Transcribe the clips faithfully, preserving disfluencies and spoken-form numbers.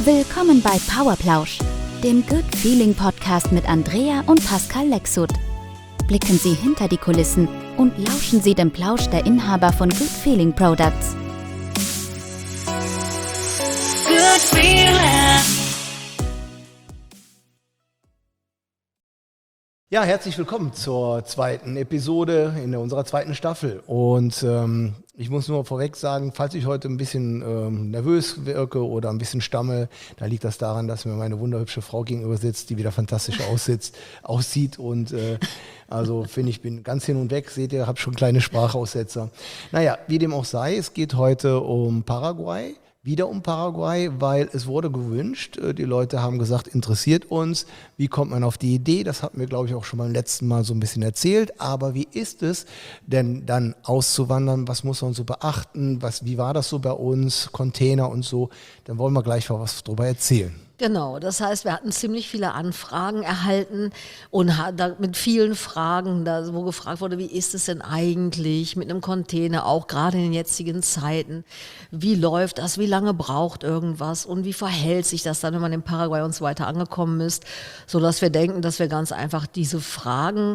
Willkommen bei Powerplausch, dem Good Feeling Podcast mit Andrea und Pascal Lexut. Blicken Sie hinter die Kulissen und lauschen Sie dem Plausch der Inhaber von Good Feeling Products. Good Feeling. Ja, herzlich willkommen zur zweiten Episode in unserer zweiten Staffel. Und ähm, ich muss nur vorweg sagen, falls ich heute ein bisschen ähm, nervös wirke oder ein bisschen stammel, dann liegt das daran, dass mir meine wunderhübsche Frau gegenüber sitzt, die wieder fantastisch aussitzt, aussieht. Und äh, also finde ich, bin ganz hin und weg. Seht ihr, habe schon kleine Sprachaussetzer. Naja, wie dem auch sei, es geht heute um Paraguay. Wieder um Paraguay, weil es wurde gewünscht. Die Leute haben gesagt, interessiert uns. Wie kommt man auf die Idee? Das hatten wir, glaube ich, auch schon beim letzten Mal so ein bisschen erzählt. Aber wie ist es denn dann auszuwandern? Was muss man so beachten? Was, wie war das so bei uns? Container und so. Dann wollen wir gleich mal was drüber erzählen. Genau, das heißt, wir hatten ziemlich viele Anfragen erhalten und mit vielen Fragen, da, wo gefragt wurde, wie ist es denn eigentlich mit einem Container, auch gerade in den jetzigen Zeiten, wie läuft das, wie lange braucht irgendwas und wie verhält sich das dann, wenn man in Paraguay und so weiter angekommen ist, sodass wir denken, dass wir ganz einfach diese Fragen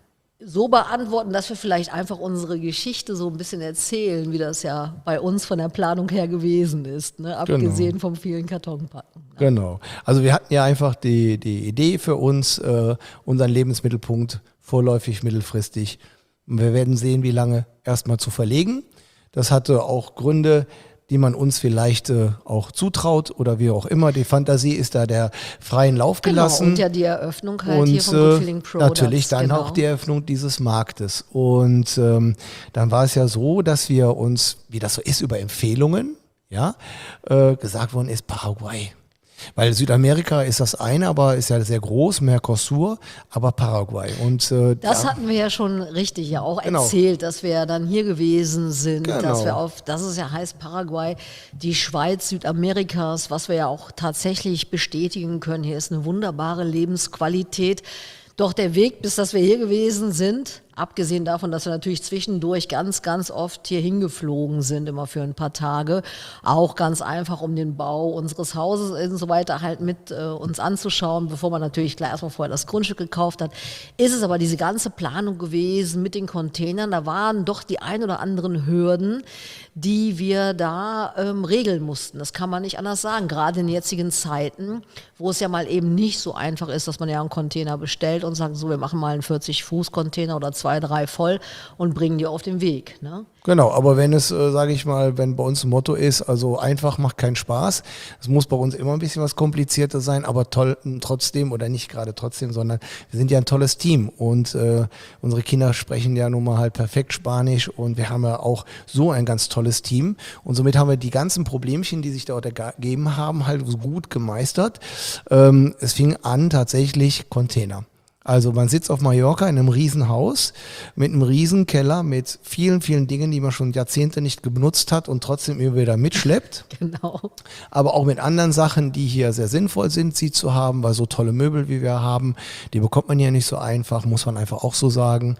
so beantworten, dass wir vielleicht einfach unsere Geschichte so ein bisschen erzählen, wie das ja bei uns von der Planung her gewesen ist, ne? Abgesehen genau. vom vielen Kartonpacken. Ne? Genau. Also wir hatten ja einfach die, die Idee für uns, äh, unseren Lebensmittelpunkt vorläufig, mittelfristig. Wir werden sehen, wie lange erstmal zu verlegen. Das hatte auch Gründe, die man uns vielleicht äh, auch zutraut oder wie auch immer. Die Fantasie ist da der freien Lauf gelassen. Genau, und ja die Eröffnung halt und, hier von Good Feeling Products. Natürlich dann genau. auch die Eröffnung dieses Marktes. Und ähm, dann war es ja so, dass wir uns, wie das so ist, über Empfehlungen, ja, äh, gesagt worden ist, Paraguay. Weil Südamerika ist das eine, aber ist ja sehr groß, Mercosur, aber Paraguay. Und, äh, das ja, hatten wir ja schon richtig ja auch genau. erzählt, dass wir ja dann hier gewesen sind, Genau. dass wir auf, das ist ja heißt Paraguay, die Schweiz Südamerikas, was wir ja auch tatsächlich bestätigen können. Hier ist eine wunderbare Lebensqualität. Doch der Weg, bis dass wir hier gewesen sind, abgesehen davon, dass wir natürlich zwischendurch ganz, ganz oft hier hingeflogen sind, immer für ein paar Tage, auch ganz einfach, um den Bau unseres Hauses und so weiter halt mit äh, uns anzuschauen, bevor man natürlich gleich erstmal vorher das Grundstück gekauft hat, ist es aber diese ganze Planung gewesen mit den Containern. Da waren doch die ein oder anderen Hürden, die wir da ähm, regeln mussten. Das kann man nicht anders sagen, gerade in jetzigen Zeiten, wo es ja mal eben nicht so einfach ist, dass man ja einen Container bestellt und sagt, so, wir machen mal einen vierzig Fuß Container oder zwei, drei voll und bringen die auf den Weg. Ne? Genau, aber wenn es, äh, sage ich mal, wenn bei uns ein Motto ist, also einfach macht keinen Spaß, es muss bei uns immer ein bisschen was komplizierter sein, aber toll trotzdem oder nicht gerade trotzdem, sondern wir sind ja ein tolles Team und äh, unsere Kinder sprechen ja nun mal halt perfekt Spanisch und wir haben ja auch so ein ganz tolles Team und somit haben wir die ganzen Problemchen, die sich dort ergeben haben, halt so gut gemeistert. Ähm, es fing an tatsächlich Container. Also man sitzt auf Mallorca in einem Riesenhaus mit einem Riesenkeller mit vielen, vielen Dingen, die man schon Jahrzehnte nicht benutzt hat und trotzdem immer wieder mitschleppt. Genau. Aber auch mit anderen Sachen, die hier sehr sinnvoll sind, sie zu haben, weil so tolle Möbel, wie wir haben, die bekommt man ja nicht so einfach, muss man einfach auch so sagen.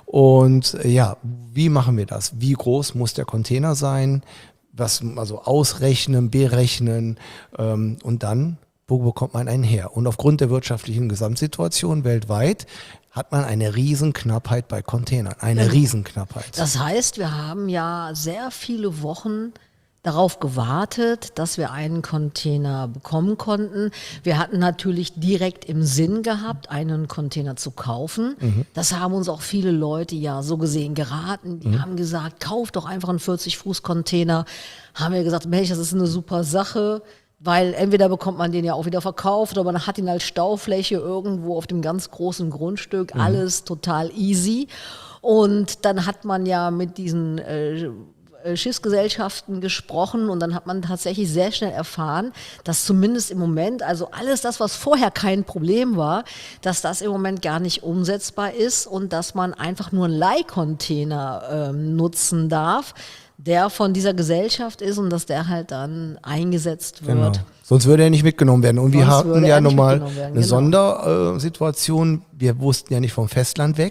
Und ja, wie machen wir das? Wie groß muss der Container sein? Was, also ausrechnen, berechnen ähm, und dann wo bekommt man einen her? Und aufgrund der wirtschaftlichen Gesamtsituation weltweit hat man eine Riesenknappheit bei Containern. Eine Ja. Riesenknappheit. Das heißt, wir haben ja sehr viele Wochen darauf gewartet, dass wir einen Container bekommen konnten. Wir hatten natürlich direkt im Sinn gehabt, einen Container zu kaufen. Mhm. Das haben uns auch viele Leute ja so gesehen geraten. Die mhm. haben gesagt, kauf doch einfach einen vierzig Fuß Container. Haben wir gesagt, Mensch, das ist eine super Sache. Weil entweder bekommt man den ja auch wieder verkauft oder man hat ihn als Staufläche irgendwo auf dem ganz großen Grundstück. Mhm. Alles total easy. Und dann hat man ja mit diesen äh, Schiffsgesellschaften gesprochen und dann hat man tatsächlich sehr schnell erfahren, dass zumindest im Moment, also alles das, was vorher kein Problem war, dass das im Moment gar nicht umsetzbar ist und dass man einfach nur einen Leihcontainer äh, nutzen darf, der von dieser Gesellschaft ist und dass der halt dann eingesetzt wird. Genau. Sonst würde er nicht mitgenommen werden. Und Sonst wir hatten ja nochmal eine genau. Sondersituation. Wir wussten ja nicht vom Festland weg.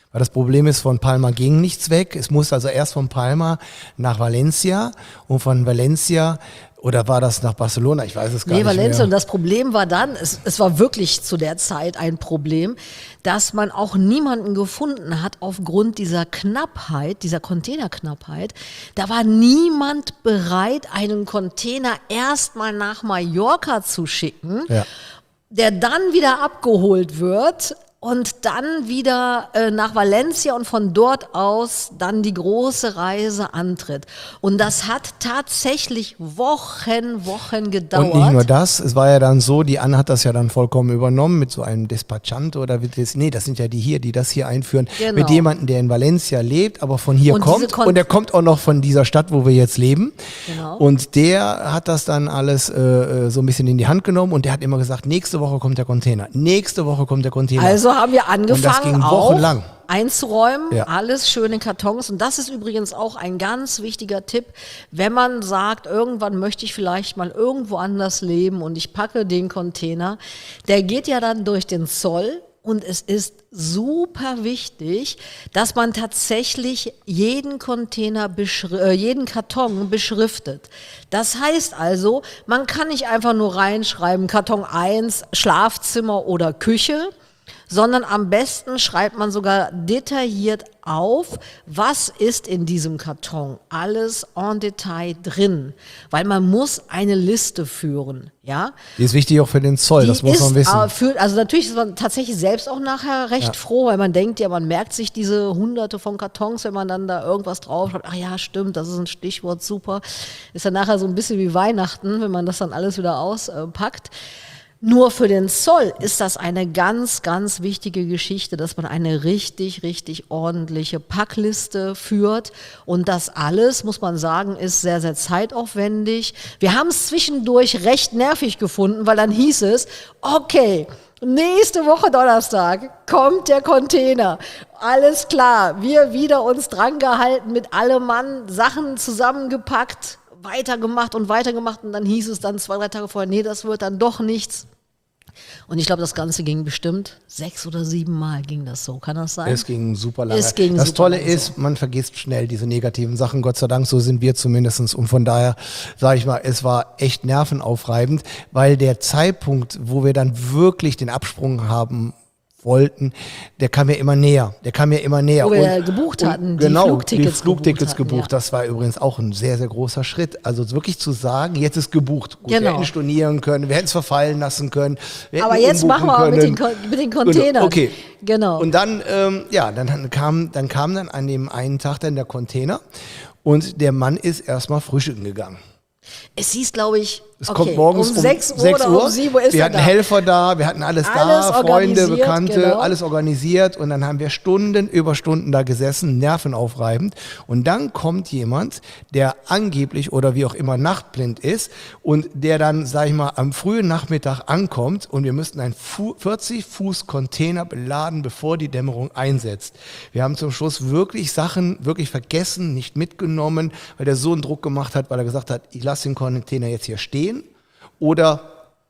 Weil das Problem ist, von Palma ging nichts weg. Es muss also erst von Palma nach Valencia und von Valencia, oder war das nach Barcelona? Ich weiß es gar Nee, nicht Valencia. mehr. Und das Problem war dann, es, es war wirklich zu der Zeit ein Problem, dass man auch niemanden gefunden hat aufgrund dieser Knappheit, dieser Containerknappheit. Da war niemand bereit, einen Container erstmal nach Mallorca zu schicken, Ja. der dann wieder abgeholt wird und dann wieder äh, nach Valencia und von dort aus dann die große Reise antritt. Und das hat tatsächlich Wochen, Wochen gedauert. Und nicht nur das, es war ja dann so, die Anne hat das ja dann vollkommen übernommen mit so einem Despachante oder wie das, nee, das sind ja die hier, die das hier einführen, Genau. mit jemandem, der in Valencia lebt, aber von hier Und diese kommt Kon- und der kommt auch noch von dieser Stadt, wo wir jetzt leben. Genau. Und der hat das dann alles äh, so ein bisschen in die Hand genommen und der hat immer gesagt, nächste Woche kommt der Container, nächste Woche kommt der Container. Also haben wir Und das angefangen, ging auch wochenlang. einzuräumen, Ja. alles schön in Kartons. Und das ist übrigens auch ein ganz wichtiger Tipp, wenn man sagt, irgendwann möchte ich vielleicht mal irgendwo anders leben und ich packe den Container. Der geht ja dann durch den Zoll. Und es ist super wichtig, dass man tatsächlich jeden Container, beschri- äh, jeden Karton beschriftet. Das heißt also, man kann nicht einfach nur reinschreiben, Karton eins, Schlafzimmer oder Küche, sondern am besten schreibt man sogar detailliert auf, was ist in diesem Karton, alles en Detail drin, weil man muss eine Liste führen, ja. Die ist wichtig auch für den Zoll, Die das muss ist, man wissen. äh, Für, also natürlich ist man tatsächlich selbst auch nachher recht Ja. froh, weil man denkt ja, man merkt sich diese hunderte von Kartons, wenn man dann da irgendwas drauf schreibt, ach ja, stimmt, das ist ein Stichwort, super. Ist dann nachher so ein bisschen wie Weihnachten, wenn man das dann alles wieder auspackt. Nur für den Zoll ist das eine ganz, ganz wichtige Geschichte, dass man eine richtig, richtig ordentliche Packliste führt. Und das alles, muss man sagen, ist sehr, sehr zeitaufwendig. Wir haben es zwischendurch recht nervig gefunden, weil dann hieß es, okay, nächste Woche Donnerstag kommt der Container. Alles klar, wir wieder uns dran gehalten, mit allem Mann Sachen zusammengepackt, weitergemacht und weitergemacht und dann hieß es dann zwei, drei Tage vorher, nee, das wird dann doch nichts. Und ich glaube, das Ganze ging bestimmt sechs oder sieben Mal ging das so. Kann das sein? Es ging super lange. Es ging das super Tolle lange ist, man vergisst schnell diese negativen Sachen. Gott sei Dank, so sind wir zumindest. Und von daher sage ich mal, es war echt nervenaufreibend, weil der Zeitpunkt, wo wir dann wirklich den Absprung haben wollten, der kam ja immer näher. Der kam ja immer näher. Wo wir ja gebucht hatten, die genau, Flugtickets die Flugtickets gebucht gebucht. hatten, ja. Das war übrigens auch ein sehr, sehr großer Schritt. Also wirklich zu sagen, jetzt ist gebucht. Gut, wir Genau. hätten stornieren können, wir hätten es verfallen lassen können. Wir Aber hätten jetzt umbuchen machen wir mit den, können. Kon- mit den Containern. Okay. Genau. Und dann, ähm, ja, dann kam, dann kam dann an dem einen Tag dann der Container und der Mann ist erstmal frühstücken gegangen. Es hieß, glaube ich, Es okay, kommt morgens um um sechs Uhr oder um sieben Uhr ist wir er hatten da. Helfer da, wir hatten alles, Alles da, Freunde, organisiert, Bekannte, genau. alles organisiert und dann haben wir Stunden über Stunden da gesessen, nervenaufreibend und dann kommt jemand, der angeblich oder wie auch immer nachtblind ist und der dann, sag ich mal, am frühen Nachmittag ankommt und wir müssten einen vierzig Fuß Container beladen, bevor die Dämmerung einsetzt. Wir haben zum Schluss wirklich Sachen wirklich vergessen, nicht mitgenommen, weil der so einen Druck gemacht hat, weil er gesagt hat, ich lasse den Container jetzt hier stehen. Oder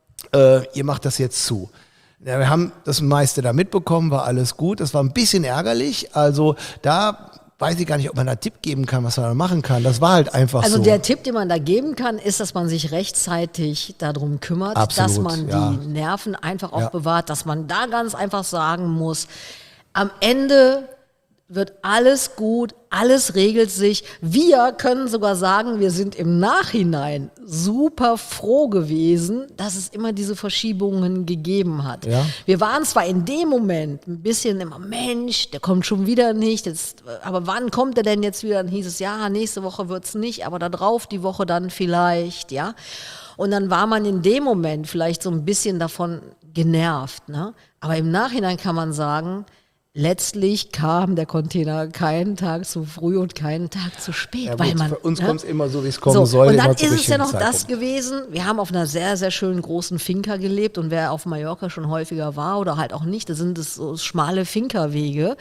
äh, ihr macht das jetzt zu. Ja, wir haben das meiste da mitbekommen, war alles gut. Das war ein bisschen ärgerlich. Also da weiß ich gar nicht, ob man da einen Tipp geben kann, was man da machen kann. Das war halt einfach Also so. der Tipp, den man da geben kann, ist, dass man sich rechtzeitig darum kümmert, Absolut, dass man ja. die Nerven einfach auch Ja. bewahrt, dass man da ganz einfach sagen muss, am Ende wird alles gut, alles regelt sich. Wir können sogar sagen, wir sind im Nachhinein super froh gewesen, dass es immer diese Verschiebungen gegeben hat. Ja. Wir waren zwar in dem Moment ein bisschen immer, Mensch, der kommt schon wieder nicht, jetzt, aber wann kommt er denn jetzt wieder? Dann hieß es, ja, nächste Woche wird's nicht, aber da drauf die Woche dann vielleicht, ja. Und dann war man in dem Moment vielleicht so ein bisschen davon genervt, ne? Aber im Nachhinein kann man sagen, letztlich kam der Container keinen Tag zu früh und keinen Tag zu spät. Ja, weil gut, man, für uns ne? kommt es immer so, wie es kommen So, soll. und dann immer zu ist es ja richtigen noch das Zeitpunkt. gewesen, wir haben auf einer sehr, sehr schönen großen Finca gelebt und wer auf Mallorca schon häufiger war oder halt auch nicht, da sind es so schmale Finca-Wege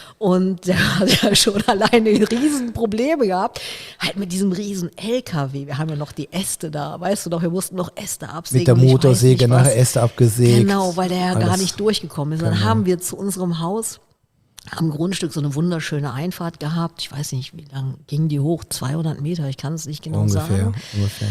und der hat ja schon alleine riesen Probleme gehabt, halt mit diesem riesen L K W, wir haben ja noch die Äste da, weißt du doch, wir mussten noch Äste absägen. Mit der und ich weiß Motorsäge nicht was. nachher Äste abgesägt. Genau, weil der ja gar Alles. nicht durchgekommen ist. Dann Genau. haben wir zu unserem Haus am Grundstück so eine wunderschöne Einfahrt gehabt. Ich weiß nicht, wie lang ging die hoch? zweihundert Meter, ich kann es nicht genau ungefähr, sagen. ungefähr.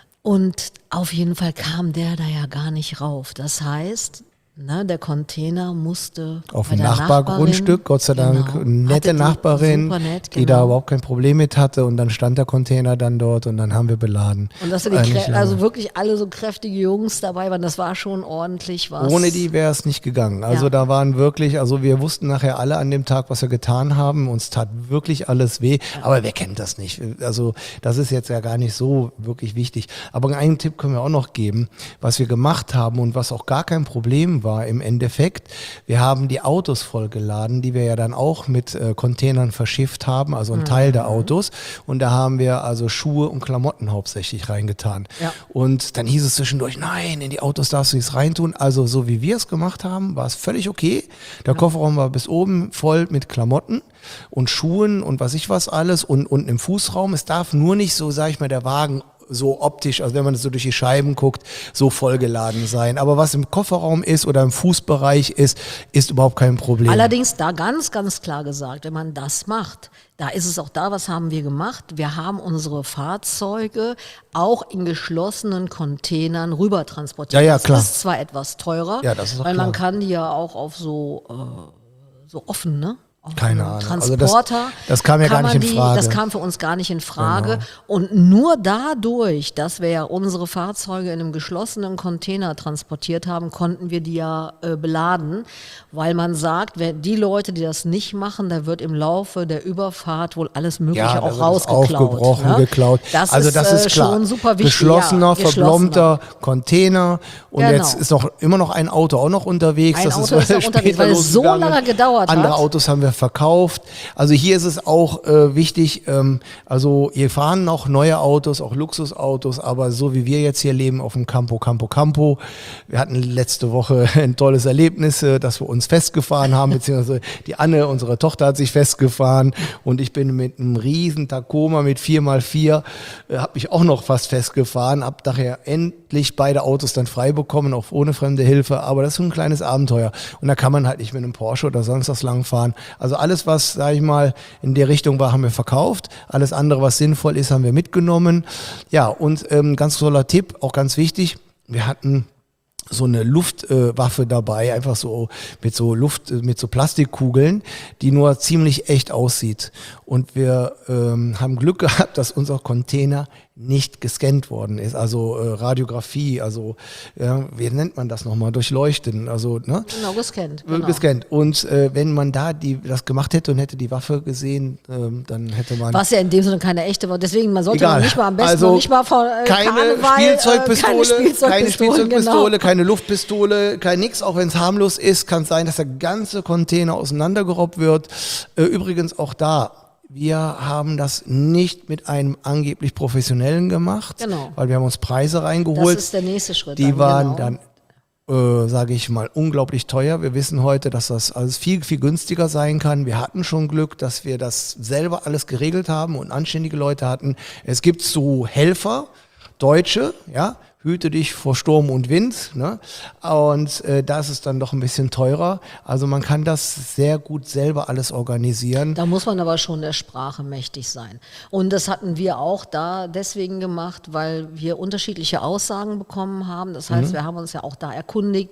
Und auf jeden Fall kam der da ja gar nicht rauf. Das heißt, ne, der Container musste Auf bei dem der Nachbargrundstück, Gott sei Dank, genau, eine nette hatte die Nachbarin, super nett, die da genau. überhaupt kein Problem mit hatte und dann stand der Container dann dort und dann haben wir beladen. Und dass wir die Eigentlich Krä- lange. also wirklich alle so kräftige Jungs dabei waren, das war schon ordentlich was. Ohne die wäre es nicht gegangen. Also Ja. da waren wirklich, also wir wussten nachher alle an dem Tag, was wir getan haben. Uns tat wirklich alles weh. Aber wer kennt das nicht? Also das ist jetzt ja gar nicht so wirklich wichtig. Aber einen Tipp können wir auch noch geben, was wir gemacht haben und was auch gar kein Problem war im Endeffekt. Wir haben die Autos vollgeladen, die wir ja dann auch mit äh, Containern verschifft haben, also ein Teil der Autos. Und da haben wir also Schuhe und Klamotten hauptsächlich reingetan. Ja. Und dann hieß es zwischendurch, nein, in die Autos darfst du nichts reintun. Also so wie wir es gemacht haben, war es völlig okay. Der Kofferraum war bis oben voll mit Klamotten und Schuhen und was ich was alles und unten im Fußraum. Es darf nur nicht so, sag ich mal, der Wagen so optisch, also wenn man so durch die Scheiben guckt, so vollgeladen sein. Aber was im Kofferraum ist oder im Fußbereich ist, ist überhaupt kein Problem. Allerdings da ganz, ganz klar gesagt, wenn man das macht, da ist es auch da, was haben wir gemacht? Wir haben unsere Fahrzeuge auch in geschlossenen Containern rüber transportiert. Ja, ja, das klar. ist zwar etwas teurer, Ja, das ist auch weil man klar. kann die ja auch auf so, äh, so offen, ne? Auf Keine einem Ahnung. Also das- Transporter. das kam ja kann gar nicht man in Frage. Das kam für uns gar nicht in Frage. Genau. Und nur dadurch, dass wir ja unsere Fahrzeuge in einem geschlossenen Container transportiert haben, konnten wir die ja äh, beladen, weil man sagt, wer, die Leute, die das nicht machen, da wird im Laufe der Überfahrt wohl alles Mögliche Ja, da auch wird es rausgeklaut. aufgebrochen, ne? geklaut. Das also ist, das ist äh, klar. schon super wichtig. Geschlossener, ja, verblombter Container und Genau. jetzt ist noch immer noch ein Auto auch noch unterwegs. Ein das Auto ist noch später unterwegs, weil es so losgegangen. lange gedauert Andere hat. Autos haben wir verkauft. Also hier ist es auch äh, wichtig, ähm, also hier fahren noch neue Autos, auch Luxusautos, aber so wie wir jetzt hier leben auf dem Campo, Campo, Campo. Wir hatten letzte Woche ein tolles Erlebnis, äh, dass wir uns festgefahren haben, beziehungsweise die Anne, unsere Tochter, hat sich festgefahren und ich bin mit einem riesen Tacoma mit vier mal vier, äh, habe mich auch noch fast festgefahren, habe daher endlich beide Autos dann frei bekommen, auch ohne fremde Hilfe, aber das ist so ein kleines Abenteuer und da kann man halt nicht mit einem Porsche oder sonst was langfahren. Also alles, was, sag ich mal, in der Richtung war, haben wir verkauft. Alles andere, was sinnvoll ist, haben wir mitgenommen. Ja, und ähm, ganz toller Tipp, auch ganz wichtig, wir hatten so eine Luftwaffe äh, dabei, einfach so mit so Luft, äh, mit so Plastikkugeln, die nur ziemlich echt aussieht. Und wir ähm, haben Glück gehabt, dass unser Container nicht gescannt worden ist, also äh, Radiografie, also ja, wie nennt man das nochmal, durchleuchten, also ne? Genau, gescannt. Äh, Genau. gescannt. Und äh, wenn man da die, das gemacht hätte und hätte die Waffe gesehen, ähm, dann hätte man Was ja in dem Sinne keine echte war. Deswegen, man sollte Egal. noch nicht mal am besten Also noch nicht mal von äh, keine Karneval, Spielzeugpistole, äh, keine Spielzeugpistole, keine, Spielzeugpistole, genau. keine Luftpistole, kein nix, auch wenn es harmlos ist, kann es sein, dass der ganze Container auseinandergerobbt wird. Äh, übrigens auch da, wir haben das nicht mit einem angeblich Professionellen gemacht, Genau. weil wir haben uns Preise reingeholt. Das ist der nächste Schritt. Die dann, waren genau. dann, äh, sage ich mal, unglaublich teuer. Wir wissen heute, dass das alles viel, viel günstiger sein kann. Wir hatten schon Glück, dass wir das selber alles geregelt haben und anständige Leute hatten. Es gibt so Helfer, Deutsche, ja, hüte dich vor Sturm und Wind, ne? Und äh, da ist es dann doch ein bisschen teurer. Also man kann das sehr gut selber alles organisieren. Da muss man aber schon der Sprache mächtig sein. Und das hatten wir auch da deswegen gemacht, weil wir unterschiedliche Aussagen bekommen haben. Das heißt, Mhm. wir haben uns ja auch da erkundigt,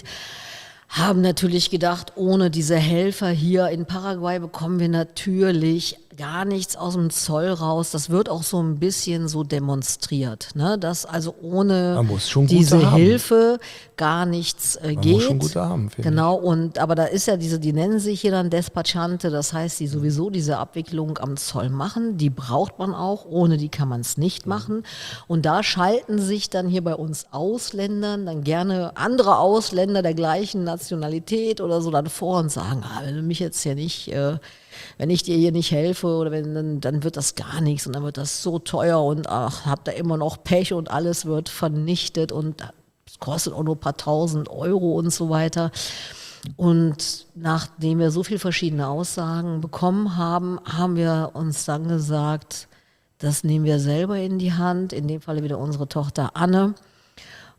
haben natürlich gedacht, ohne diese Helfer hier in Paraguay bekommen wir natürlich gar nichts aus dem Zoll raus. Das wird auch so ein bisschen so demonstriert, ne? Dass also ohne Man muss schon gute diese haben. Hilfe gar nichts äh, Man geht. muss schon gute haben, finde Genau, und aber da ist ja diese, die nennen sich hier dann Despachante, das heißt, die sowieso diese Abwicklung am Zoll machen, die braucht man auch, ohne die kann man es nicht machen. Und da schalten sich dann hier bei uns Ausländern, dann gerne andere Ausländer der gleichen Nationalität oder so dann vor und sagen, ah, wenn du mich jetzt hier nicht, äh, wenn ich dir hier nicht helfe oder wenn, dann, dann wird das gar nichts und dann wird das so teuer und ach, habt da immer noch Pech und alles wird vernichtet und es kostet auch nur ein paar tausend Euro und so weiter. Und nachdem wir so viele verschiedene Aussagen bekommen haben, haben wir uns dann gesagt, das nehmen wir selber in die Hand, in dem Falle wieder unsere Tochter Anne.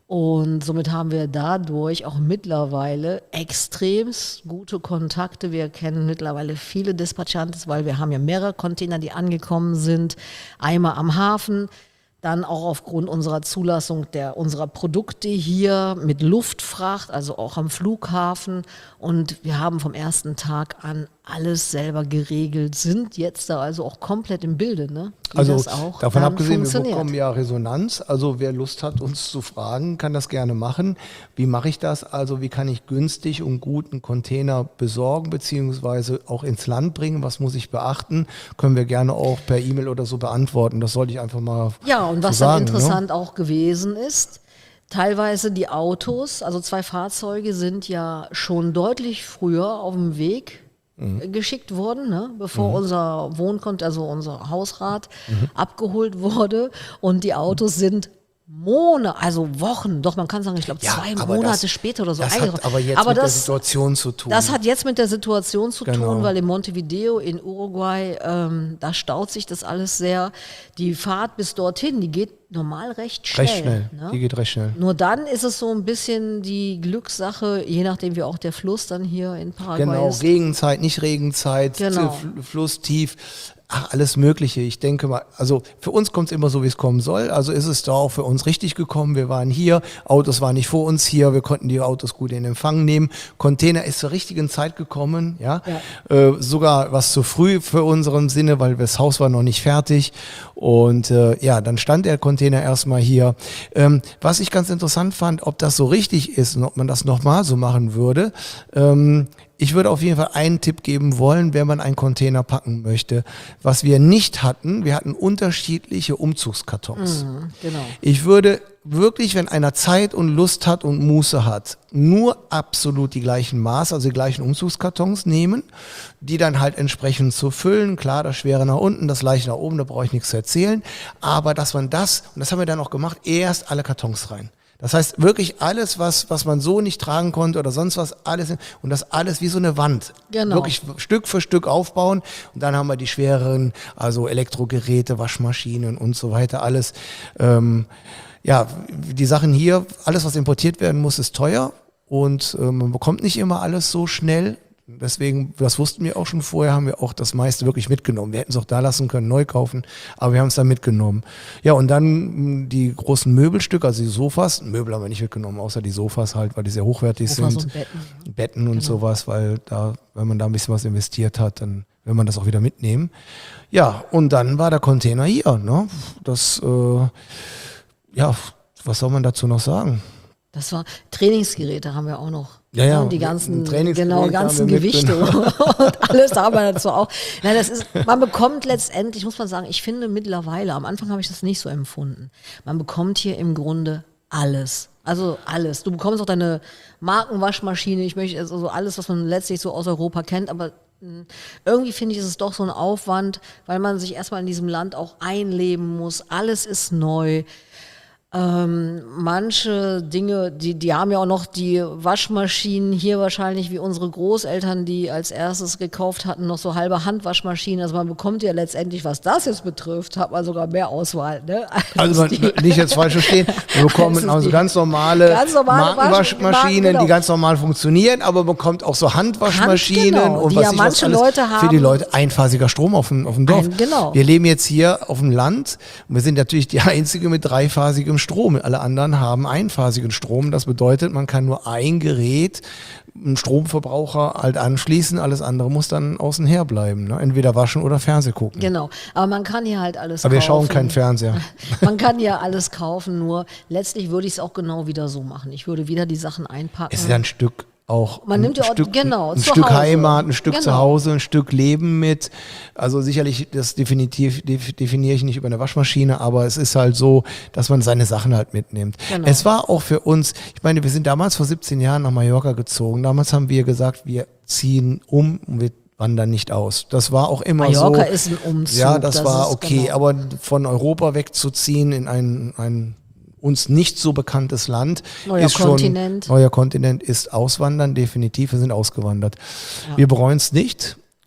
Und somit haben wir dadurch auch mittlerweile extrem gute Kontakte. Wir kennen mittlerweile viele Despachantes, weil wir haben ja mehrere Container, die angekommen sind. Einmal am Hafen, dann auch aufgrund unserer Zulassung der, unserer Produkte hier mit Luftfracht, also auch am Flughafen. Und wir haben vom ersten Tag an alles selber geregelt, sind jetzt da also auch komplett im Bilde, ne? Wie Also das auch davon dann abgesehen, wir funktioniert. bekommen ja Resonanz. Also wer Lust hat, uns zu fragen, kann das gerne machen. Wie mache ich das? Also wie kann ich günstig und guten Container besorgen, beziehungsweise auch ins Land bringen? Was muss ich beachten? Können wir gerne auch per E-Mail oder so beantworten. Das sollte ich einfach mal Ja, und was so dann sagen, interessant auch gewesen ist, teilweise die Autos, also zwei Fahrzeuge sind ja schon deutlich früher auf dem Weg mhm. geschickt worden, ne? bevor mhm. unser Wohnkont, also unser Hausrat mhm. abgeholt wurde, und die Autos sind Monate, also Wochen, doch man kann sagen, ich glaube Ja, zwei aber Monate das- später oder so Das eingetroffen. hat aber jetzt aber mit der das, Situation zu tun. das hat jetzt mit der Situation zu Genau. tun, weil in Montevideo in Uruguay, ähm, da staut sich das alles sehr. Die Fahrt bis dorthin, die geht normal recht schnell. recht schnell. Ne? Die geht recht schnell. Nur dann ist es so ein bisschen die Glückssache, je nachdem wie auch der Fluss dann hier in Paraguay Genau, ist. Regenzeit, nicht Regenzeit, Genau. Fl- Fluss tief, ach, alles Mögliche. Ich denke mal, also für uns kommt es immer so, wie es kommen soll. Also ist es da auch für uns richtig gekommen. Wir waren hier, Autos waren nicht vor uns hier, wir konnten die Autos gut in Empfang nehmen. Container ist zur richtigen Zeit gekommen, ja. Äh, sogar was zu früh für unseren Sinne, weil das Haus war noch nicht fertig. Und äh, ja, dann stand der Container erstmal hier. Ähm, was ich ganz interessant fand, ob das so richtig ist und ob man das nochmal so machen würde. Ähm, Ich würde auf jeden Fall einen Tipp geben wollen, wenn man einen Container packen möchte. Was wir nicht hatten, wir hatten unterschiedliche Umzugskartons. Mhm, genau. Ich würde wirklich, wenn einer Zeit und Lust hat und Muße hat, nur absolut die gleichen Maße, also die gleichen Umzugskartons nehmen, die dann halt entsprechend zu füllen. Klar, das Schwere nach unten, das Leichte nach oben, da brauche ich nichts zu erzählen. Aber dass man das, und das haben wir dann auch gemacht, erst alle Kartons rein. Das heißt wirklich alles, was, was man so nicht tragen konnte oder sonst was, alles, und das alles wie so eine Wand. Genau. Wirklich Stück für Stück aufbauen. Und dann haben wir die schwereren, also Elektrogeräte, Waschmaschinen und so weiter, alles. Ähm, ja, die Sachen hier, alles, was importiert werden muss, ist teuer. Und äh, man bekommt nicht immer alles so schnell. Deswegen, das wussten wir auch schon vorher, haben wir auch das meiste wirklich mitgenommen. Wir hätten es auch da lassen können, neu kaufen, aber wir haben es dann mitgenommen. Ja, und dann mh, die großen Möbelstücke, also die Sofas, Möbel haben wir nicht mitgenommen, außer die Sofas halt, weil die sehr hochwertig Sofas sind. und Betten. Betten und sowas, weil da, wenn man da ein bisschen was investiert hat, dann will man das auch wieder mitnehmen. Ja, und dann war der Container hier, ne? Das, äh, ja, was soll man dazu noch sagen? Das war Trainingsgeräte haben wir auch noch. Ja, ja, Und die ganzen, Trainingsgeräte genau, haben ganzen wir Gewichte mitgenommen. und alles haben wir dazu auch. Nein, das ist, man bekommt letztendlich, muss man sagen, ich finde mittlerweile, am Anfang habe ich das nicht so empfunden. Man bekommt hier im Grunde alles. Also alles. Du bekommst auch deine Markenwaschmaschine, ich möchte, also alles, was man letztlich so aus Europa kennt, aber mh, irgendwie finde ich, ist es doch so ein Aufwand, weil man sich erstmal in diesem Land auch einleben muss. Alles ist neu. Ähm, manche Dinge, die, die haben ja auch noch die Waschmaschinen hier wahrscheinlich wie unsere Großeltern, die als erstes gekauft hatten, noch so halbe Handwaschmaschinen. Also man bekommt ja letztendlich, was das jetzt betrifft, hat man sogar mehr Auswahl. Ne? Also man, die- nicht jetzt falsch verstehen, wir bekommen Das ist also die- ganz normale, ganz normale Markenwaschmaschinen, Wasch- genau. die ganz normal funktionieren, aber man bekommt auch so Handwaschmaschinen Hand, genau, und die was ja ich manche was alles Leute für die haben. Leute einphasiger Strom auf dem, auf dem Dorf. Ein- genau. Wir leben jetzt hier auf dem Land und wir sind natürlich die einzige mit dreiphasigem Strom. Alle anderen haben einphasigen Strom. Das bedeutet, man kann nur ein Gerät, einen Stromverbraucher halt anschließen, alles andere muss dann außen her bleiben. Ne? Entweder waschen oder Fernseh gucken. Genau, aber man kann hier halt alles Aber wir kaufen. schauen keinen Fernseher. Man kann ja alles kaufen, nur letztlich würde ich es auch genau wieder so machen. Ich würde wieder die Sachen einpacken. Es ist ja ein Stück auch Man ein nimmt ja auch- Stück, genau, ein zu Stück Hause. Heimat, ein Stück Genau. zu Hause, ein Stück Leben mit. Also sicherlich, das definitiv def- definiere ich nicht über eine Waschmaschine, aber es ist halt so, dass man seine Sachen halt mitnimmt. Genau. Es war auch für uns, ich meine, wir sind damals vor siebzehn Jahren nach Mallorca gezogen. Damals haben wir gesagt, wir ziehen um und wir wandern nicht aus. Das war auch immer Mallorca so. ist ein Umzug. Ja, das, das war ist okay, genau. aber von Europa wegzuziehen in ein, ein uns nicht so bekanntes Land Neuer ist schon, Kontinent. neuer Kontinent ist auswandern, definitiv, wir sind ausgewandert. Wir bereuen es nicht.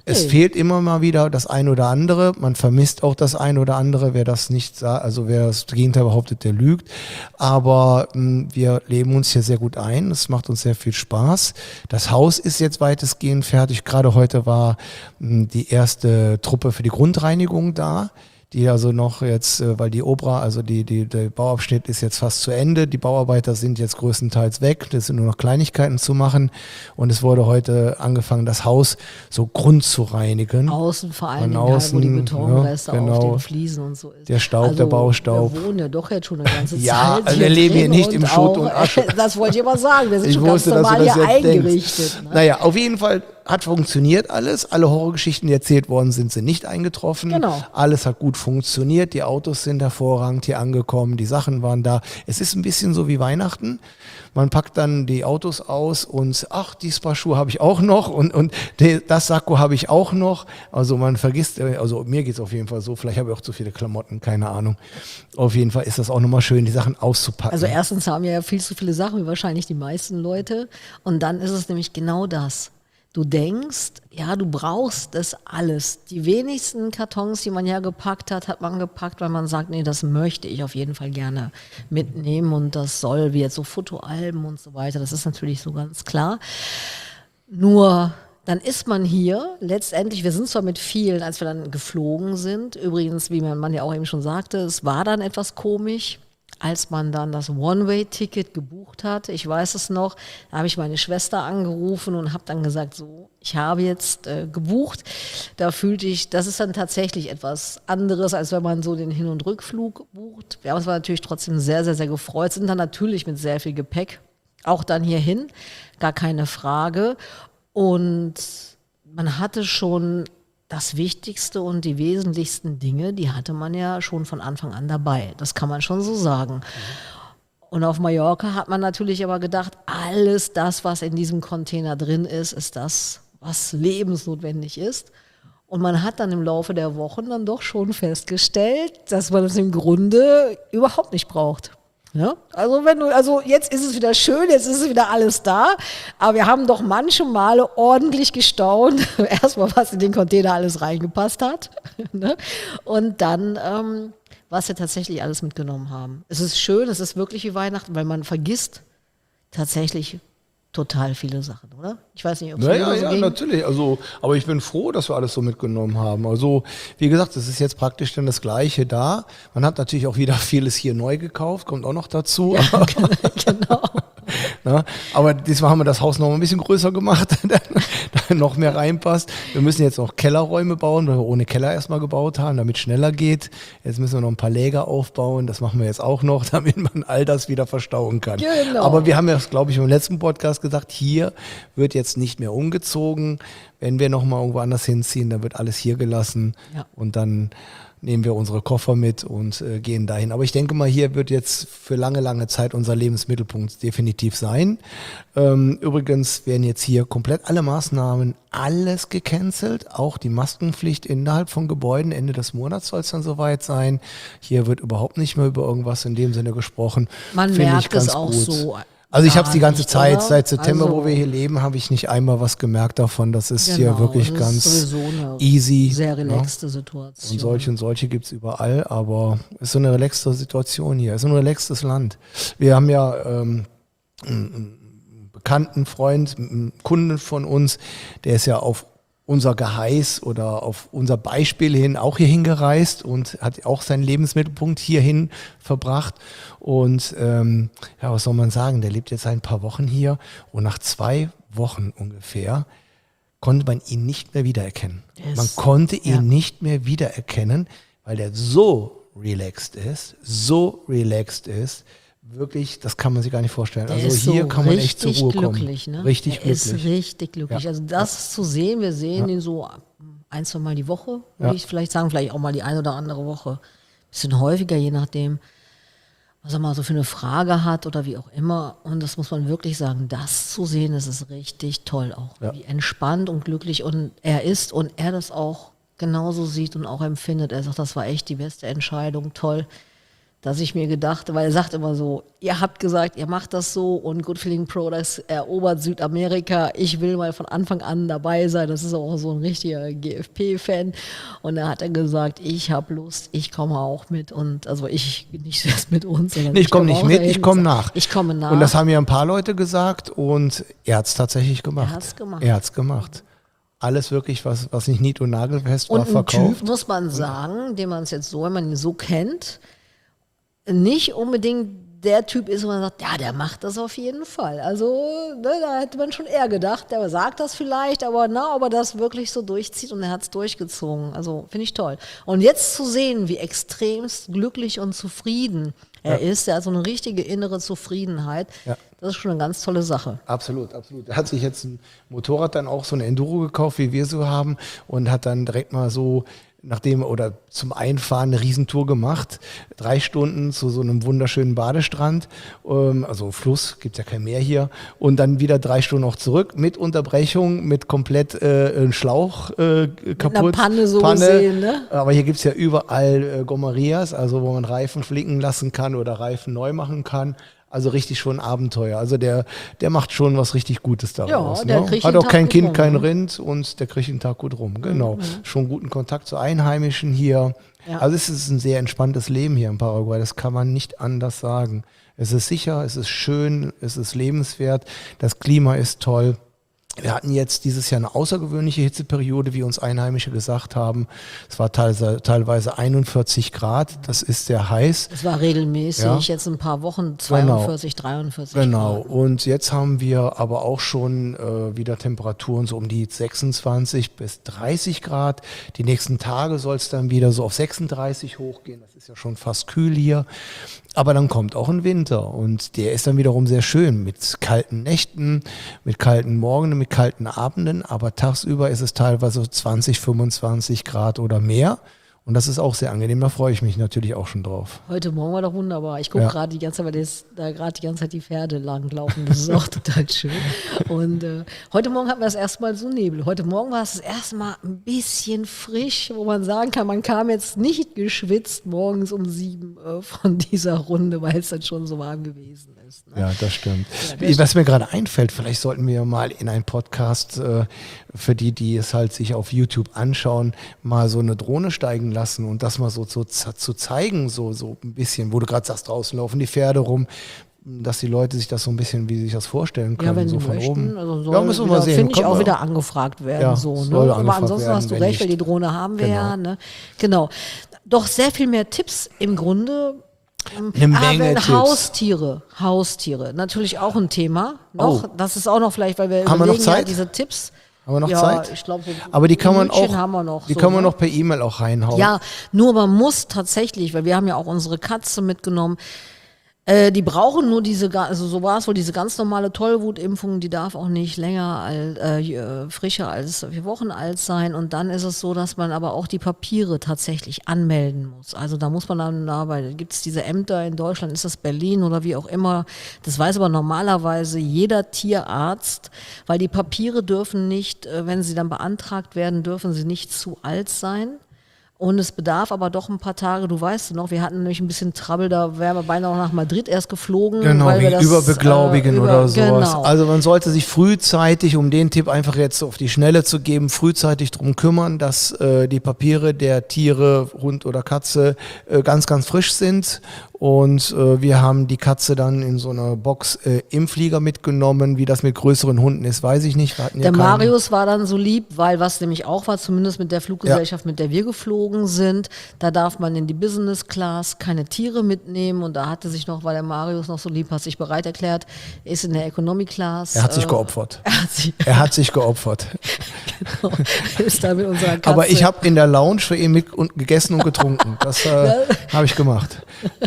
Es Nee. fehlt immer mal wieder das ein oder andere. Man vermisst auch das ein oder andere. Wer das nicht sagt, also wer das Gegenteil behauptet, der lügt. Aber mh, wir leben uns hier sehr gut ein. Es macht uns sehr viel Spaß. Das Haus ist jetzt weitestgehend fertig. Gerade heute war mh, die erste Truppe für die Grundreinigung da. Die also noch jetzt, äh, weil die Obra, also die, die, der Bauabschnitt ist jetzt fast zu Ende. Die Bauarbeiter sind jetzt größtenteils weg. Das sind nur noch Kleinigkeiten zu machen. Und es wurde heute angefangen, das Haus so grund zu reinigen. Außen vor allem, Von halt, wo außen, die Betonreste ja, genau. auf den Fliesen und so ist. Der Staub, der Baustaub. Wir wohnen ja doch jetzt schon eine ganze Ja, Zeit also wir leben hier drin nicht im Schutt und Asche. Das wollte ich aber sagen, wir sind Ich schon ganz wusste, dass du normal das hier jetzt denkst. eingerichtet. Ne? Naja, auf jeden Fall hat funktioniert alles. Alle Horrorgeschichten, die erzählt worden sind, sind nicht eingetroffen. Genau. Alles hat gut funktioniert. Die Autos sind hervorragend hier angekommen. Die Sachen waren da. Es ist ein bisschen so wie Weihnachten. Man packt dann die Autos aus und ach, die Spa-Schuhe habe ich auch noch und, und die, das Sakko habe ich auch noch. Also man vergisst, also mir geht es auf jeden Fall so. Vielleicht habe ich auch zu viele Klamotten, keine Ahnung. Auf jeden Fall ist das auch nochmal schön, die Sachen auszupacken. Also erstens haben wir ja viel zu viele Sachen, wie wahrscheinlich die meisten Leute. Und dann ist es nämlich genau das. Du denkst, ja, du brauchst das alles. Die wenigsten Kartons, die man ja gepackt hat, hat man gepackt, weil man sagt, nee, das möchte ich auf jeden Fall gerne mitnehmen und das soll, wie jetzt so Fotoalben und so weiter. Das ist natürlich so ganz klar. Nur dann ist man hier, letztendlich, wir sind zwar mit vielen, als wir dann geflogen sind, übrigens, wie mein Mann ja auch eben schon sagte, es war dann etwas komisch, als man dann das One-Way-Ticket gebucht hat. Ich weiß es noch, da habe ich meine Schwester angerufen und habe dann gesagt, so, ich habe jetzt äh, gebucht. Da fühlte ich, das ist dann tatsächlich etwas anderes, als wenn man so den Hin- und Rückflug bucht. Wir haben uns natürlich trotzdem sehr, sehr, sehr gefreut, sind dann natürlich mit sehr viel Gepäck auch dann hierhin, gar keine Frage. Und man hatte schon das Wichtigste und die wesentlichsten Dinge, die hatte man ja schon von Anfang an dabei. Das kann man schon so sagen. Und auf Mallorca hat man natürlich aber gedacht, alles das, was in diesem Container drin ist, ist das, was lebensnotwendig ist. Und man hat dann im Laufe der Wochen dann doch schon festgestellt, dass man es im Grunde überhaupt nicht braucht. Ja? Also wenn du, also jetzt ist es wieder schön, jetzt ist es wieder alles da, aber wir haben doch manche Male ordentlich gestaunt, erstmal was in den Container alles reingepasst hat, ne? Und dann, ähm, was wir tatsächlich alles mitgenommen haben. Es ist schön, es ist wirklich wie Weihnachten, weil man vergisst tatsächlich total viele Sachen, oder? Ich weiß nicht, ob es Ja, ja, mir so ja, ging. natürlich. Also, aber ich bin froh, dass wir alles so mitgenommen haben. Also, wie gesagt, es ist jetzt praktisch dann das Gleiche da. Man hat natürlich auch wieder vieles hier neu gekauft, kommt auch noch dazu. Ja, genau. Na, aber diesmal haben wir das Haus noch ein bisschen größer gemacht, da noch mehr reinpasst. Wir müssen jetzt noch Kellerräume bauen, weil wir ohne Keller erstmal gebaut haben, damit es schneller geht. Jetzt müssen wir noch ein paar Läger aufbauen, das machen wir jetzt auch noch, damit man all das wieder verstauen kann. Genau. Aber wir haben ja, glaube ich, im letzten Podcast gesagt, hier wird jetzt nicht mehr umgezogen. Wenn wir noch mal irgendwo anders hinziehen, dann wird alles hier gelassen Ja. und dann nehmen wir unsere Koffer mit und äh, gehen dahin. Aber ich denke mal, hier wird jetzt für lange, lange Zeit unser Lebensmittelpunkt definitiv sein. Ähm, übrigens werden jetzt hier komplett alle Maßnahmen, alles gecancelt, auch die Maskenpflicht innerhalb von Gebäuden. Ende des Monats soll es dann soweit sein. Hier wird überhaupt nicht mehr über irgendwas in dem Sinne gesprochen. Man Finde ich merkt es ganz auch gut. so. Also ich gar habe es die ganze nicht, Zeit, oder? seit September, Also- wo wir hier leben, habe ich nicht einmal was gemerkt davon. Das ist hier Genau, wirklich das ganz ist sowieso eine easy. sehr ne? relaxte Situation. Und solche und solche gibt es überall, aber es ist so eine relaxte Situation hier, es ist so ein relaxtes Land. Wir haben ja ähm, einen bekannten Freund, einen Kunden von uns, der ist ja auf unser Geheiß oder auf unser Beispiel hin auch hierhin gereist und hat auch seinen Lebensmittelpunkt hierhin verbracht. Und ähm, ja, was soll man sagen, der lebt jetzt ein paar Wochen hier und nach zwei Wochen ungefähr konnte man ihn nicht mehr wiedererkennen. Yes. Man konnte ihn Ja. nicht mehr wiedererkennen, weil der so relaxed ist, so relaxed ist, wirklich, das kann man sich gar nicht vorstellen. Der also ist hier so kann man echt zur richtig Ruhe glücklich, kommen. ne? Richtig er ist glücklich. richtig glücklich. Ja. Also das zu sehen, wir sehen ihn so ein, zwei Mal die Woche, würde Ja. ich vielleicht sagen, vielleicht auch mal die eine oder andere Woche. Bisschen häufiger, je nachdem, was er mal so für eine Frage hat oder wie auch immer. Und das muss man wirklich sagen, das zu sehen, das ist richtig toll auch. Ja. Wie entspannt und glücklich und er ist und er das auch genauso sieht und auch empfindet. Er sagt, das war echt die beste Entscheidung, toll. dass ich mir gedacht, weil er sagt immer so, ihr habt gesagt, ihr macht das so und Good Feeling Products erobert Südamerika. Ich will mal von Anfang an dabei sein. Das ist auch so ein richtiger G F P-Fan. Und da hat er gesagt, ich habe Lust, ich komme auch mit. Und also ich, nicht erst mit uns, sondern Nee, ich komme komm nicht auch mit, dahin. ich komme nach. Ich komme nach. Und das haben ja ein paar Leute gesagt und er hat es tatsächlich gemacht. Er hat's gemacht. Er hat's gemacht. Alles wirklich, was, was nicht nied- und nagelfest war, Und ein verkauft. Typ, muss man sagen, den man es jetzt so, wenn man ihn so kennt, nicht unbedingt der Typ ist, wo man sagt, ja, der macht das auf jeden Fall. Also, ne, da hätte man schon eher gedacht, der sagt das vielleicht, aber na, ob er das wirklich so durchzieht und er hat es durchgezogen. Also, finde ich toll. Und jetzt zu sehen, wie extremst glücklich und zufrieden er Ja. ist, er hat so eine richtige innere Zufriedenheit, Ja. das ist schon eine ganz tolle Sache. Absolut, absolut. Er hat sich jetzt ein Motorrad dann auch so ein Enduro gekauft, wie wir so haben, und hat dann direkt mal so nachdem oder zum Einfahren eine Riesentour gemacht. Drei Stunden zu so einem wunderschönen Badestrand, ähm, also Fluss, gibt ja kein Meer hier. Und dann wieder drei Stunden auch zurück mit Unterbrechung, mit komplett äh, ein Schlauch äh, kaputt. Panne so gesehen, ne? Aber hier gibt's ja überall äh, Gomerias, also wo man Reifen flicken lassen kann oder Reifen neu machen kann. Also richtig schon Abenteuer. Also der, der macht schon was richtig Gutes daraus. Ja, der ne? kriegt Hat den auch Tag kein gut Kind, rum, kein ne? Rind und der kriegt den Tag gut rum. Genau. Schon guten Kontakt zu Einheimischen hier. Ja. Also es ist ein sehr entspanntes Leben hier in Paraguay. Das kann man nicht anders sagen. Es ist sicher, es ist schön, es ist lebenswert. Das Klima ist toll. Wir hatten jetzt dieses Jahr eine außergewöhnliche Hitzeperiode, wie uns Einheimische gesagt haben. Es war teilweise, teilweise einundvierzig Grad, das ist sehr heiß. Es war regelmäßig, Ja. jetzt ein paar Wochen zweiundvierzig, dreiundvierzig Genau, Grad. und jetzt haben wir aber auch schon äh, wieder Temperaturen so um die sechsundzwanzig bis dreißig Grad. Die nächsten Tage soll es dann wieder so auf sechsunddreißig hochgehen. Das ist ja schon fast kühl hier. Aber dann kommt auch ein Winter und der ist dann wiederum sehr schön mit kalten Nächten, mit kalten Morgen, mit kalten Abenden. Aber tagsüber ist es teilweise zwanzig, fünfundzwanzig Grad oder mehr. Und das ist auch sehr angenehm, da freue ich mich natürlich auch schon drauf. Heute Morgen war doch wunderbar. Ich gucke Ja. gerade die ganze Zeit, weil das, da gerade die ganze Zeit die Pferde langlaufen. Das ist auch total schön. Und äh, heute Morgen hatten wir das erste Mal so Nebel. Heute Morgen war es das erste Mal ein bisschen frisch, wo man sagen kann, man kam jetzt nicht geschwitzt morgens um sieben äh, von dieser Runde, weil es dann schon so warm gewesen ist. Ne? Ja, das stimmt. Ja, das Was mir gerade einfällt, vielleicht sollten wir mal in einen Podcast, äh, für die, die es halt sich auf YouTube anschauen, mal so eine Drohne steigen lassen und das mal so zu, zu zeigen, so, so ein bisschen, wo du gerade sagst, draußen laufen die Pferde rum, dass die Leute sich das so ein bisschen, wie sie sich das vorstellen können, Ja, wenn so sie von möchten. oben. Also soll ja, müssen wir wieder, mal sehen. Finde ich Können auch wir- wieder angefragt werden. Ja, so, soll ne? Aber angefragt ansonsten werden, hast du wenn recht, weil die nicht. Drohne haben wir Genau. ja. Ne? Genau. Doch sehr viel mehr Tipps im Grunde. Eine Menge wenn Tipps. Haustiere, Haustiere, natürlich auch ein Thema. Noch, Oh. das ist auch noch vielleicht, weil wir Haben wir noch überlegen ja Zeit? diese Tipps. Haben wir noch ja, Zeit? ich glaube, so Aber die kann man ein Minütchen auch, haben wir noch. die so, kann man ne? noch per E-Mail auch reinhauen. Ja, nur man muss tatsächlich, weil wir haben ja auch unsere Katze mitgenommen, äh, die brauchen nur diese, ga- also so war es wohl, diese ganz normale Tollwutimpfung, die darf auch nicht länger, als, äh, äh, frischer als vier Wochen alt sein. Und dann ist es so, dass man aber auch die Papiere tatsächlich anmelden muss. Also da muss man dann, da gibt es diese Ämter in Deutschland, ist das Berlin oder wie auch immer. Das weiß aber normalerweise jeder Tierarzt, weil die Papiere dürfen nicht, äh, wenn sie dann beantragt werden, dürfen sie nicht zu alt sein. Und es bedarf aber doch ein paar Tage, du weißt noch, wir hatten nämlich ein bisschen Trouble, da wären wir beinahe noch nach Madrid erst geflogen. Genau, weil wir wegen das, Überbeglaubigen äh, über- oder sowas. Genau. Also man sollte sich frühzeitig, um den Tipp einfach jetzt auf die Schnelle zu geben, frühzeitig drum kümmern, dass äh, die Papiere der Tiere, Hund oder Katze, äh, ganz, ganz frisch sind. Und äh, wir haben die Katze dann in so einer Box äh, im Flieger mitgenommen. Wie das mit größeren Hunden ist, weiß ich nicht. Wir hatten ja Der keinen- Marius war dann so lieb, weil was nämlich auch war, zumindest mit der Fluggesellschaft, mit der wir geflogen sind, da darf man in die Business Class keine Tiere mitnehmen und da hatte sich noch, weil der Marius noch so lieb hat, sich bereit erklärt, ist in der Economy Class. Er hat sich äh, geopfert. Er hat sich, Er hat sich geopfert. genau, ist da mit unserer Katze. Aber ich habe in der Lounge für ihn mit und gegessen und getrunken. Das äh, habe ich gemacht.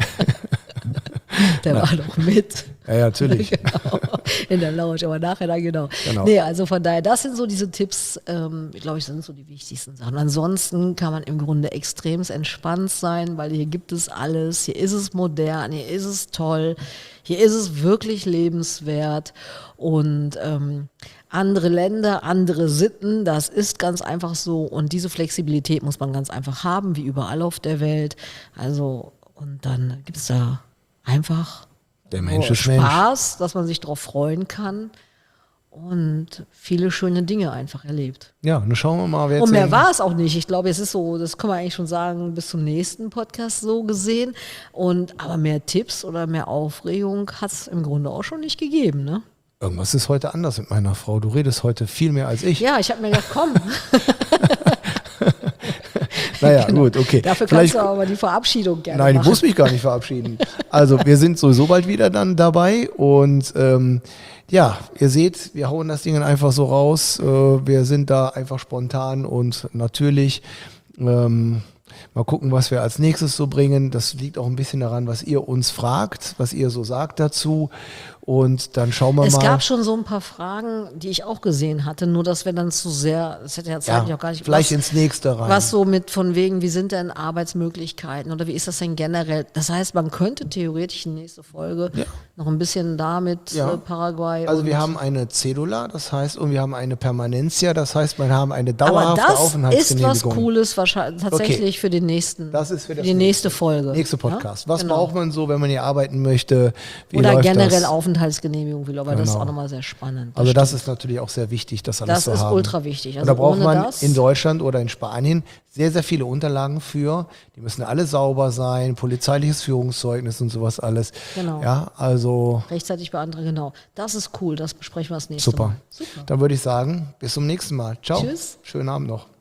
Der war doch mit. Ja, ja, natürlich. Genau, in der Lounge, aber nachher dann genau. Genau. Nee, also von daher, das sind so diese Tipps, ähm, glaube ich, sind so die wichtigsten Sachen. Ansonsten kann man im Grunde extremst entspannt sein, weil hier gibt es alles, hier ist es modern, hier ist es toll, hier ist es wirklich lebenswert und ähm, andere Länder, andere Sitten, das ist ganz einfach so und diese Flexibilität muss man ganz einfach haben, wie überall auf der Welt. Also Und dann gibt es da einfach Der nur Mensch ist Mensch. Spaß, dass man sich darauf freuen kann und viele schöne Dinge einfach erlebt. Ja, nun schauen wir mal, wer Und jetzt mehr den- war es auch nicht. Ich glaube, es ist so, das kann man eigentlich schon sagen, bis zum nächsten Podcast so gesehen. Und aber mehr Tipps oder mehr Aufregung hat es im Grunde auch schon nicht gegeben, ne? Irgendwas ist heute anders mit meiner Frau. Du redest heute viel mehr als ich. Ja, ich habe mir gedacht, komm, Naja, gut, okay. dafür Vielleicht- kannst du aber die Verabschiedung gerne Nein, ich machen. muss mich gar nicht verabschieden. Also wir sind sowieso bald wieder dann dabei und ähm, ja, ihr seht, wir hauen das Ding einfach so raus. Äh, wir sind da einfach spontan und natürlich. Ähm, mal gucken, was wir als nächstes so bringen. Das liegt auch ein bisschen daran, was ihr uns fragt, was ihr so sagt dazu. Und dann schauen wir Es mal. gab schon so ein paar Fragen, die ich auch gesehen hatte, nur dass wir dann zu sehr, das hätte ja zeitlich ja, auch gar nicht vielleicht was, ins nächste rein. was so mit von wegen, wie sind denn Arbeitsmöglichkeiten oder wie ist das denn generell? Das heißt, man könnte theoretisch in die nächste Folge Ja. noch ein bisschen damit Ja. äh, Paraguay. Also und wir haben eine Cedula, das heißt, und wir haben eine Permanentia, das heißt, wir haben eine aber dauerhafte das ist Aufenthaltsgenehmigung. was Cooles wahrscheinlich tatsächlich für den nächsten, Das ist für das die nächste Folge. Nächste Podcast. Ja? Was Genau. braucht man so, wenn man hier arbeiten möchte? Wie Oder läuft generell das? Aufenthaltsgenehmigung will, aber das ist Genau. auch nochmal sehr spannend. Also das stimmt. ist natürlich auch sehr wichtig, das alles Das zu ist haben. ultra wichtig. Und da Also braucht ohne man das- in Deutschland oder in Spanien sehr, sehr viele Unterlagen für. Die müssen alle sauber sein, polizeiliches Führungszeugnis und sowas alles. Genau. Ja, also Rechtzeitig beantragen, genau. Das ist cool, das besprechen wir das nächste super. Mal. Super. Dann würde ich sagen, bis zum nächsten Mal. Ciao. Tschüss. Schönen Abend noch.